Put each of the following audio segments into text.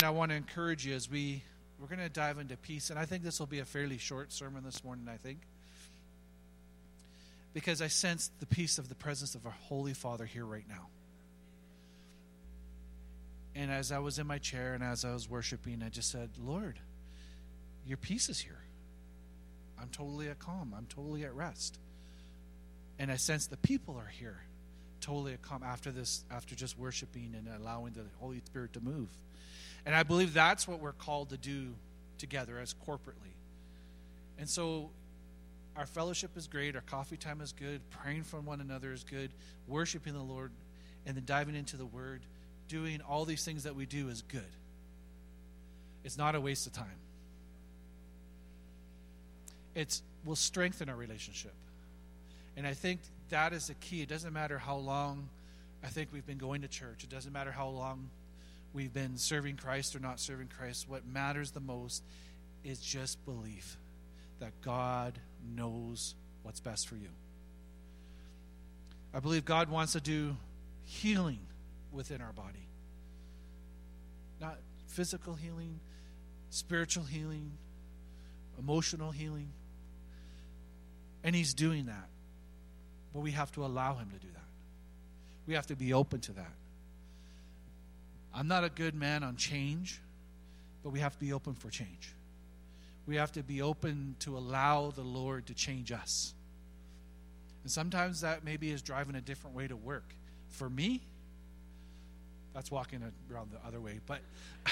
I want to encourage you as we're going to dive into peace, and I think this will be a fairly short sermon this morning, I think, because I sense the peace of the presence of our Holy Father here right now. And as I was in my chair and as I was worshiping, I just said, Lord, your peace is here. I'm totally at calm. I'm totally at rest. And I sense the people are here, totally at calm after just worshiping and allowing the Holy Spirit to move. And I believe that's what we're called to do together as corporately. And so our fellowship is great. Our coffee time is good. Praying for one another is good. Worshiping the Lord and then diving into the Word, doing all these things that we do is good. It's not a waste of time. It will strengthen our relationship. And I think that is the key. It doesn't matter how long I think we've been going to church. It doesn't matter how long we've been serving Christ or not serving Christ. What matters the most is just belief that God knows what's best for you. I believe God wants to do healing within our body. Not physical healing, spiritual healing, emotional healing. And He's doing that. But we have to allow Him to do that. We have to be open to that. I'm not a good man on change, but we have to be open for change. We have to be open to allow the Lord to change us. And sometimes that maybe is driving a different way to work. For me, that's walking around the other way. But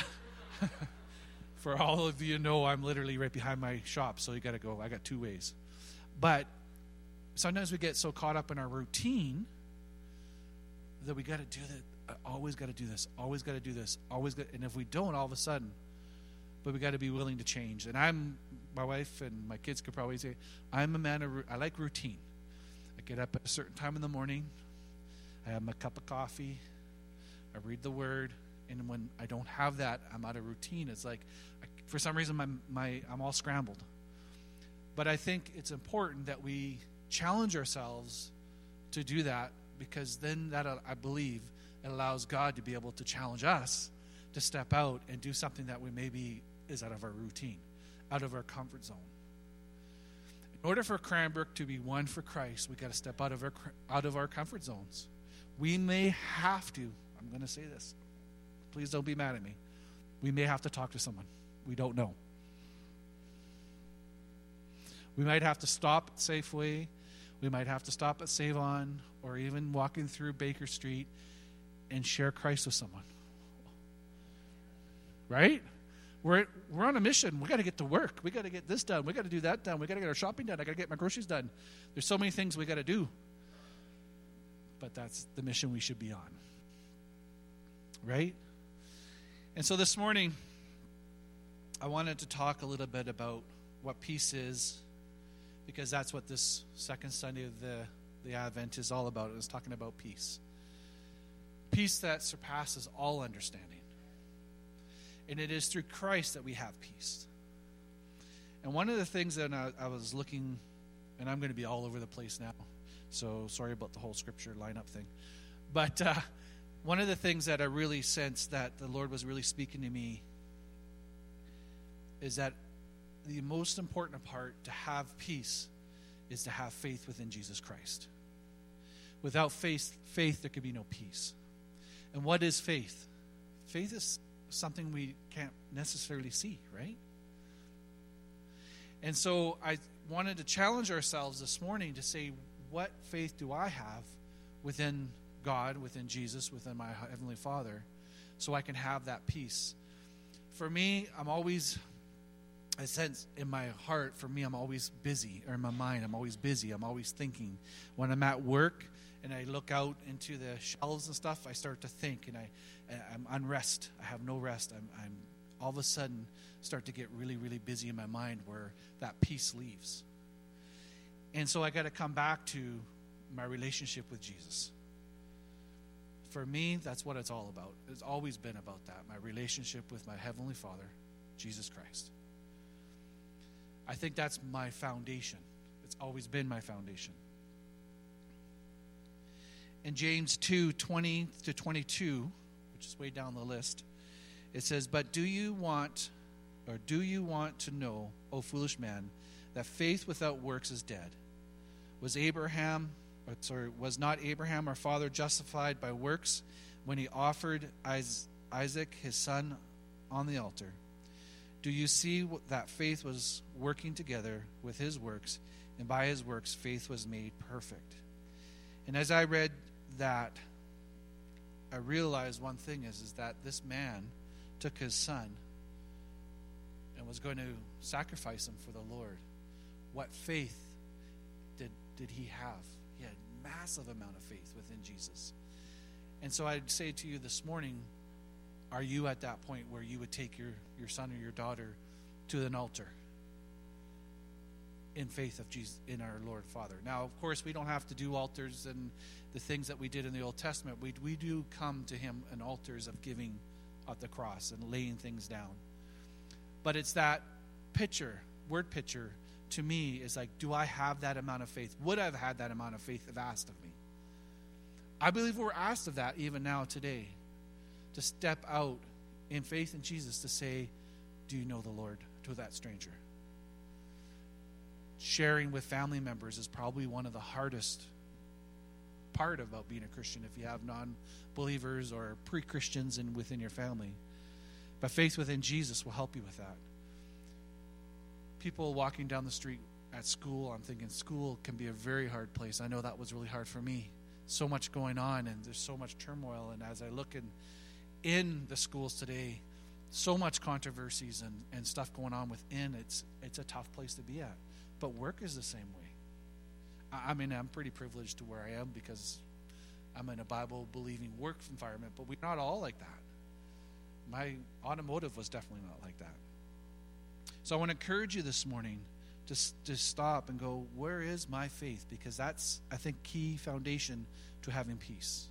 for all of you know, I'm literally right behind my shop, so you got to go. I got two ways. But sometimes we get so caught up in our routine that we got to do that. Always got to do this. Always got to do this. And if we don't, all of a sudden, but we got to be willing to change. And my wife and my kids could probably say, I'm a man I like routine. I get up at a certain time in the morning. I have my cup of coffee. I read the Word. And when I don't have that, I'm out of routine. It's like, for some reason, I'm all scrambled. But I think it's important that we challenge ourselves to do that, because then that, I believe, it allows God to be able to challenge us to step out and do something that we maybe is out of our routine, out of our comfort zone. In order for Cranbrook to be one for Christ, we got to step out of our comfort zones. We may have to, I'm going to say this, please don't be mad at me. We may have to talk to someone. We don't know. We might have to stop at Safeway. We might have to stop at Save-On, or even walking through Baker Street and share Christ with someone. Right? We're on a mission. We got to get to work. We got to get this done. We got to do that done. We got to get our shopping done. I got to get my groceries done. There's so many things we got to do. But that's the mission we should be on. Right? And so this morning, I wanted to talk a little bit about what peace is, because that's what this second Sunday of the Advent is all about. It's talking about peace. Peace that surpasses all understanding. And it is through Christ that we have peace. And one of the things that I was looking, and I'm going to be all over the place now, so sorry about the whole scripture lineup thing. But one of the things that I really sensed that the Lord was really speaking to me is that the most important part to have peace is to have faith within Jesus Christ. Without faith, there could be no peace. And what is faith? Faith is something we can't necessarily see, right? And so I wanted to challenge ourselves this morning to say, what faith do I have within God, within Jesus, within my Heavenly Father, so I can have that peace? For me, I sense in my heart, I'm always busy, or in my mind, I'm always busy. I'm always thinking. When I'm at work and I look out into the shelves and stuff, I start to think, and I'm unrest. I have no rest. I'm all of a sudden start to get really, really busy in my mind, where that peace leaves. And so I got to come back to my relationship with Jesus. For me, that's what it's all about. It's always been about that, my relationship with my Heavenly Father, Jesus Christ. I think that's my foundation. It's always been my foundation. In James 2:20-22, which is way down the list, It says, "But do you want to know, O foolish man, that faith without works is dead? Was not Abraham our father justified by works when he offered Isaac his son on the altar? Do you see that faith was working together with his works, and by his works faith was made perfect?" And as I read that, I realized one thing is that this man took his son and was going to sacrifice him for the Lord. What faith did he have? He had a massive amount of faith within Jesus. And so I'd say to you this morning, are you at that point where you would take your son or your daughter to an altar in faith of Jesus, in our Lord Father? Now, of course, we don't have to do altars and the things that we did in the Old Testament. We do come to him in altars of giving at the cross and laying things down. But it's that word picture, to me, is like, do I have that amount of faith? Would I have had that amount of faith if asked of me? I believe we're asked of that even now today, to step out in faith in Jesus, to say, do you know the Lord, to that stranger? Sharing with family members is probably one of the hardest part about being a Christian if you have non-believers or pre-Christians within your family. But faith within Jesus will help you with that. People walking down the street at school, I'm thinking school can be a very hard place. I know that was really hard for me. So much going on, and there's so much turmoil. And as I look in the schools today, so much controversies and stuff going on within, it's a tough place to be at. But work is the same way. I mean, I'm pretty privileged to where I am because I'm in a Bible-believing work environment, but we're not all like that. My automotive was definitely not like that. So I want to encourage you this morning to stop and go, where is my faith? Because that's, I think, key foundation to having peace.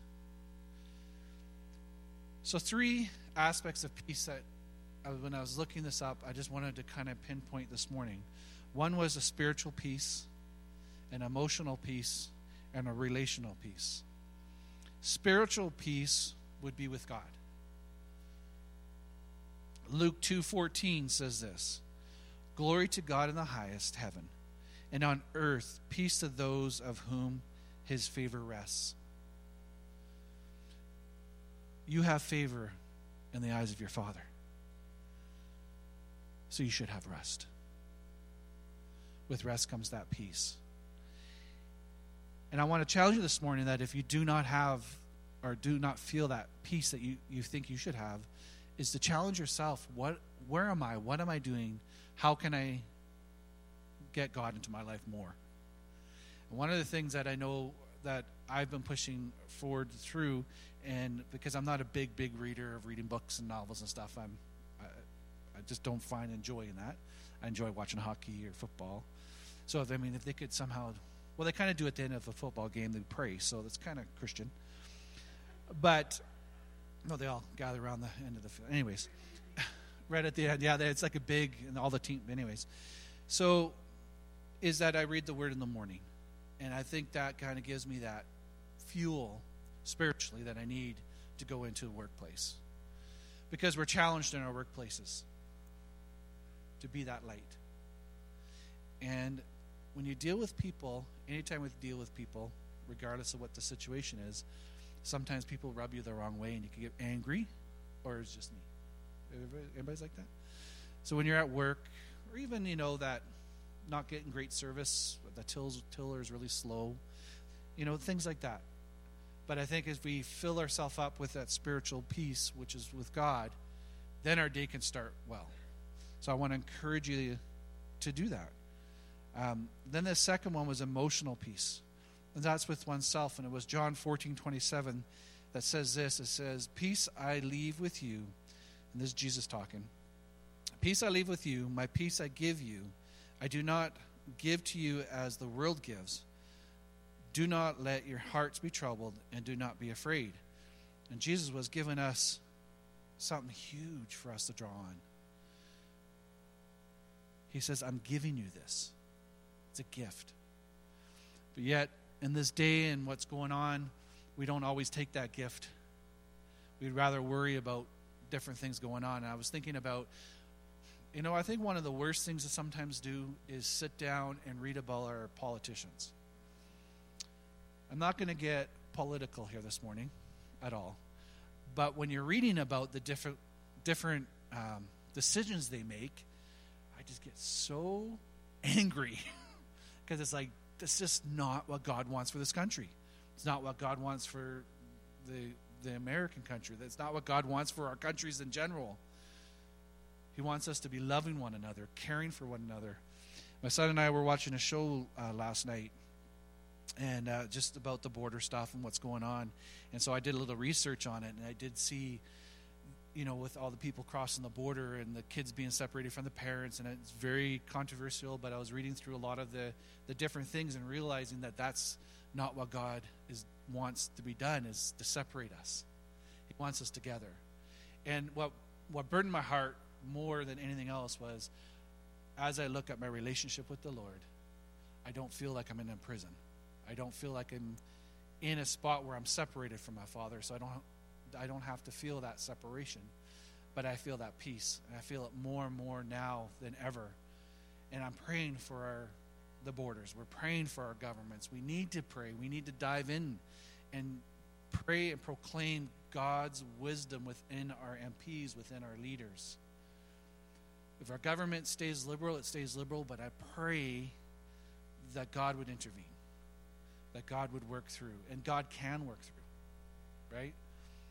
So 3 aspects of peace that, when I was looking this up, I just wanted to kind of pinpoint this morning. One was a spiritual peace, an emotional peace, and a relational peace. Spiritual peace would be with God. Luke 2:14 says this: "Glory to God in the highest heaven, and on earth peace to those of whom his favor rests." You have favor in the eyes of your Father, so you should have rest. With rest comes that peace. And I want to challenge you this morning that if you do not have or do not feel that peace that you think you should have, is to challenge yourself. Where am I? What am I doing? How can I get God into my life more? And one of the things that I know that I've been pushing forward through, and because I'm not a big reader of reading books and novels and stuff, I just don't find joy in that. I enjoy watching hockey or football. So if they could somehow, well, they kind of do at the end of a football game, they pray, so that's kind of Christian. But no, they all gather around the end of the field. Anyways, right at the end, yeah, it's like a big, and all the team. Anyways, so is that I read the Word in the morning, and I think that kind of gives me that fuel spiritually that I need to go into the workplace, because we're challenged in our workplaces to be that light. And when you deal with people, anytime we deal with people, regardless of what the situation is, sometimes people rub you the wrong way and you can get angry, or it's just me. Everybody's like that? So when you're at work, or even, that not getting great service, the tiller is really slow, things like that. But I think as we fill ourselves up with that spiritual peace, which is with God, then our day can start well. So I want to encourage you to do that. Then the second one was emotional peace. And that's with oneself. And it was John 14:27 that says this. It says, "Peace I leave with you." And this is Jesus talking. "Peace I leave with you, my peace I give you. I do not give to you as the world gives. Do not let your hearts be troubled, and do not be afraid." And Jesus was giving us something huge for us to draw on. He says, "I'm giving you this." It's a gift. But yet, in this day and what's going on, we don't always take that gift. We'd rather worry about different things going on. And I was thinking about, I think one of the worst things to sometimes do is sit down and read about our politicians. I'm not going to get political here this morning at all. But when you're reading about the different decisions they make, I just get so angry because it's like, this is just not what God wants for this country. It's not what God wants for the American country. That's not what God wants for our countries in general. He wants us to be loving one another, caring for one another. My son and I were watching a show last night, and just about the border stuff and what's going on. And so I did a little research on it, and I did see, with all the people crossing the border and the kids being separated from the parents, and it's very controversial, but I was reading through a lot of the different things and realizing that that's not what God wants to be done, is to separate us. He wants us together. And what burdened my heart more than anything else was, as I look at my relationship with the Lord, I don't feel like I'm in a prison. I don't feel like I'm in a spot where I'm separated from my Father, so I don't have to feel that separation, but I feel that peace, and I feel it more and more now than ever. And I'm praying for the borders. We're praying for our governments. We need to pray. We need to dive in and pray and proclaim God's wisdom within our MPs, within our leaders. If our government stays liberal, it stays liberal, but I pray that God would intervene, that God would work through, and God can work through, right?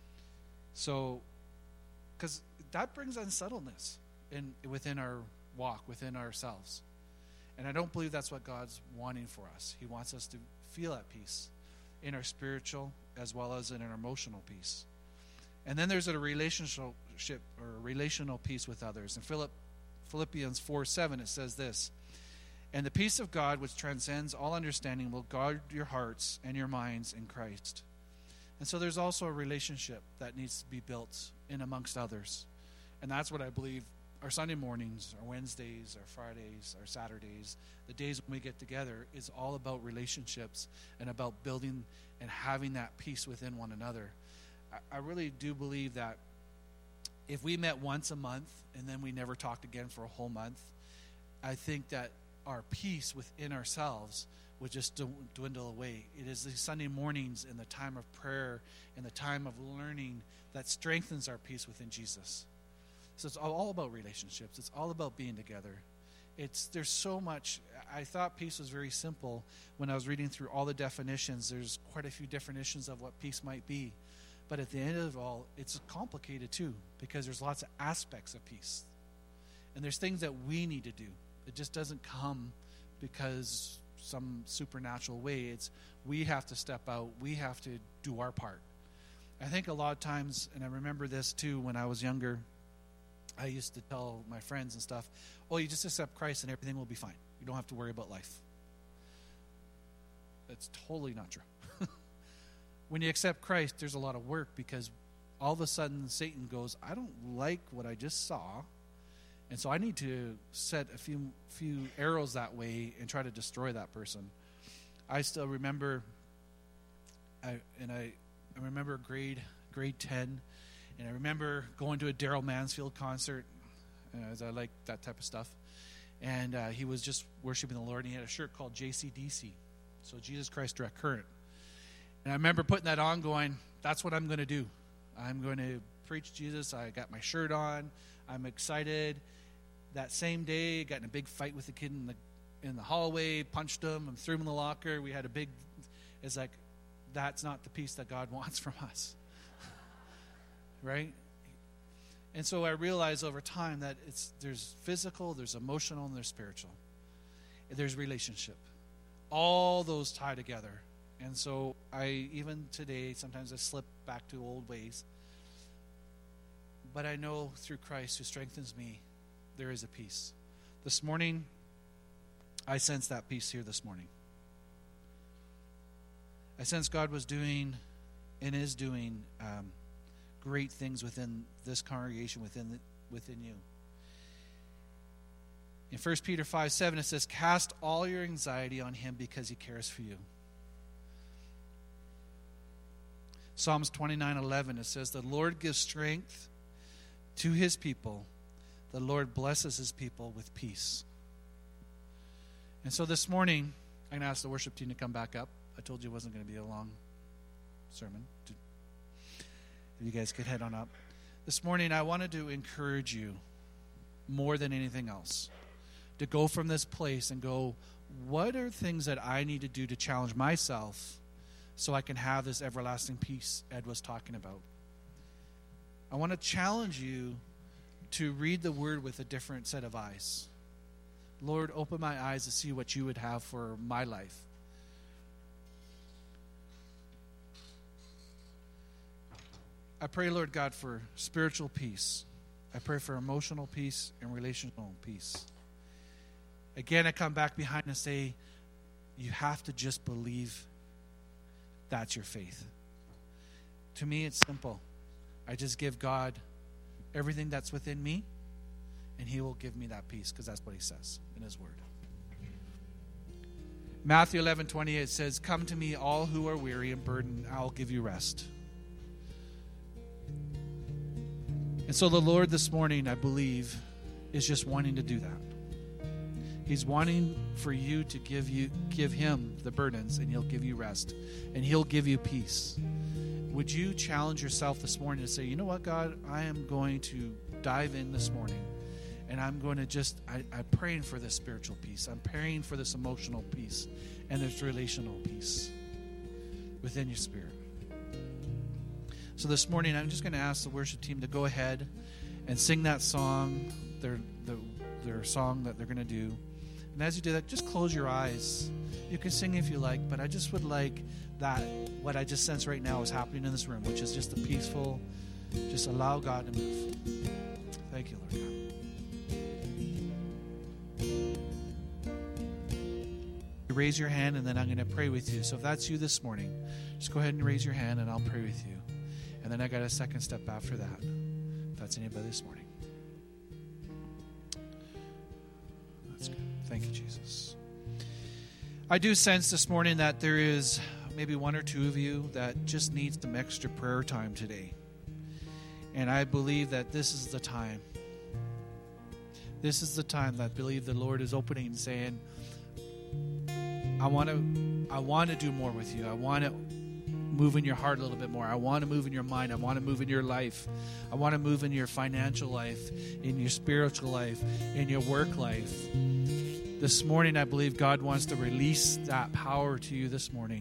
So, because that brings unsettledness within our walk, within ourselves. And I don't believe that's what God's wanting for us. He wants us to feel at peace in our spiritual as well as in our emotional peace. And then there's a relationship or relational peace with others. In Philippians 4:7, it says this: "And the peace of God, which transcends all understanding, will guard your hearts and your minds in Christ." And so there's also a relationship that needs to be built in amongst others. And that's what I believe our Sunday mornings, our Wednesdays, our Fridays, our Saturdays, the days when we get together, is all about relationships and about building and having that peace within one another. I really do believe that if we met once a month and then we never talked again for a whole month, I think that our peace within ourselves would just dwindle away. It is the Sunday mornings and the time of prayer and the time of learning that strengthens our peace within Jesus. So it's all about relationships. It's all about being together. There's so much. I thought peace was very simple when I was reading through all the definitions. There's quite a few definitions of what peace might be. But at the end of it all, it's complicated too, because there's lots of aspects of peace. And there's things that we need to do. It just doesn't come because some supernatural way. We have to step out. We have to do our part. I think a lot of times, and I remember this too when I was younger, I used to tell my friends and stuff, "Oh, you just accept Christ and everything will be fine. You don't have to worry about life." That's totally not true. When you accept Christ, there's a lot of work, because all of a sudden Satan goes, "I don't like what I just saw, and so I need to set a few arrows that way and try to destroy that person." I still remember, I remember grade 10, and I remember going to a Daryl Mansfield concert, as I like that type of stuff. And he was just worshiping the Lord, and he had a shirt called JCDC, so Jesus Christ Direct Current. And I remember putting that on going, that's what I'm going to do. I'm going to preach Jesus. I got my shirt on. I'm excited. That same day, got in a big fight with the kid in the hallway, punched him, and threw him in the locker. We had a big, it's like, that's not the peace that God wants from us. Right? And so I realized over time that there's physical, there's emotional, and there's spiritual. There's relationship. All those tie together. And so even today, sometimes I slip back to old ways. But I know through Christ who strengthens me, there is a peace. This morning, I sense that peace here this morning. I sense God was doing and is doing great things within this congregation, within you. In 1 Peter 5:7, it says, "Cast all your anxiety on him because he cares for you." Psalms 29:11, it says, "The Lord gives strength to his people, the Lord blesses his people with peace. And so this morning, I'm going to ask the worship team to come back up. I told you it wasn't going to be a long sermon. If you guys could head on up. This morning, I wanted to encourage you more than anything else to go from this place and go, what are things that I need to do to challenge myself so I can have this everlasting peace Ed was talking about? I want to challenge you to read the word with a different set of eyes. Lord, open my eyes to see what you would have for my life. I pray, Lord God, for spiritual peace. I pray for emotional peace and relational peace. Again, I come back behind and say, you have to just believe that's your faith. To me, it's simple. I just give God everything that's within me, and he will give me that peace, because that's what he says in his word. Matthew 11:28 says, come to me, all who are weary and burdened, I will give you rest. And so the Lord this morning, I believe, is just wanting to do that. He's wanting for you to give him the burdens, and he'll give you rest, and he'll give you peace. Would you challenge yourself this morning to say, you know what, God, I am going to dive in this morning, and I'm going to I'm praying for this spiritual peace. I'm praying for this emotional peace and this relational peace within your spirit. So this morning, I'm just going to ask the worship team to go ahead and sing that song, their song that they're going to do. And as you do that, just close your eyes. You can sing if you like, but I just would like that, what I just sense right now is happening in this room, which is just a peaceful, just allow God to move. Thank you, Lord God. Raise your hand, and then I'm going to pray with you. So if that's you this morning, just go ahead and raise your hand, and I'll pray with you. And then I got a second step after that, if that's anybody this morning. That's good. Thank you, Jesus. I do sense this morning that there is maybe one or two of you that just needs some extra prayer time today. And I believe that this is the time. This is the time that I believe the Lord is opening and saying, I want to do more with you. I want to move in your heart a little bit more. I want to move in your mind. I want to move in your life. I want to move in your financial life, in your spiritual life, in your work life. This morning, I believe God wants to release that power to you this morning.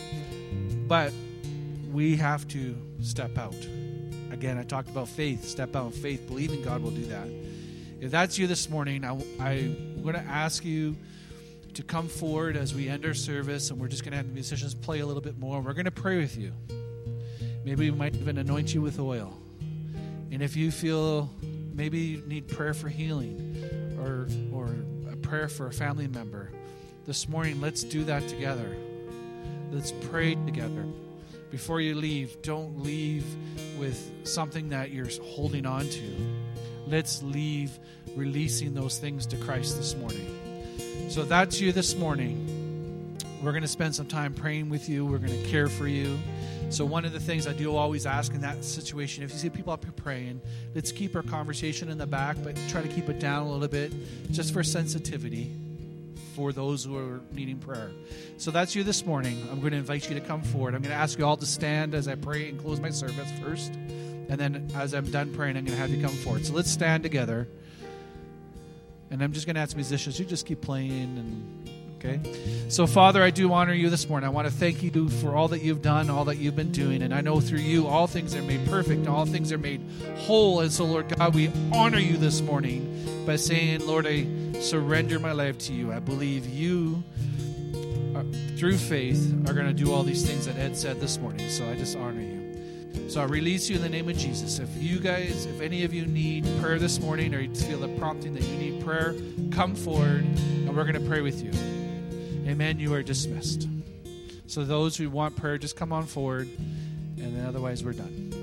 But we have to step out. Again, I talked about faith. Step out in faith, believing God will do that. If that's you this morning, I'm going to ask you to come forward as we end our service, and we're just going to have the musicians play a little bit more. We're going to pray with you. Maybe we might even anoint you with oil. And if you feel maybe you need prayer for healing or a prayer for a family member, this morning, let's do that together. Let's pray together. Before you leave, don't leave with something that you're holding on to. Let's leave releasing those things to Christ this morning. So if that's you this morning, we're going to spend some time praying with you. We're going to care for you. So one of the things I do always ask in that situation, if you see people up here praying, let's keep our conversation in the back, but try to keep it down a little bit just for sensitivity for those who are needing prayer. So that's you this morning. I'm going to invite you to come forward. I'm going to ask you all to stand as I pray and close my service first. And then as I'm done praying, I'm going to have you come forward. So let's stand together. And I'm just going to ask musicians, you just keep playing. Okay? So, Father, I do honor you this morning. I want to thank you for all that you've done, all that you've been doing. And I know through you, all things are made perfect, and all things are made whole. And so, Lord God, we honor you this morning by saying, Lord, I surrender my life to you. I believe you, through faith, are going to do all these things that Ed said this morning. So I just honor you. So I release you in the name of Jesus. If any of you need prayer this morning, or you feel the prompting that you need prayer, come forward and we're going to pray with you. Amen. You are dismissed. So those who want prayer, just come on forward, and then otherwise we're done.